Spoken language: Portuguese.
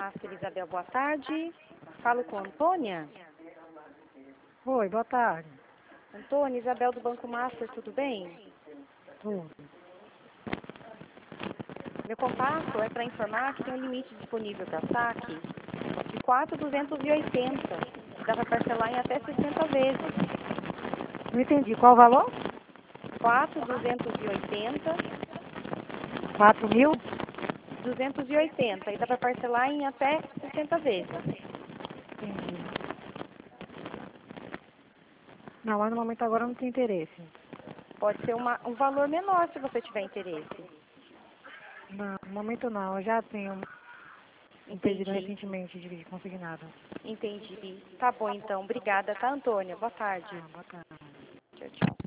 Master, Isabel, boa tarde. Falo com a Antônia. Oi, boa tarde. Antônia, Isabel do Banco Master, tudo bem? Tudo. Meu contato é para informar que tem um limite disponível para saque de 4.280. Dá para parcelar em até 60 vezes. Não entendi. Qual o valor? 4.280. 4.000? 280. E dá para parcelar em até 60 vezes. Entendi. Não, mas no momento agora eu não tenho interesse. Pode ser um valor menor se você tiver interesse. Não, no momento não. Eu já tenho um pedido Entendi. recentemente de consignado. Entendi. Tá bom, então. Obrigada, tá, Antônia? Boa tarde. Boa tarde. Tchau, tchau.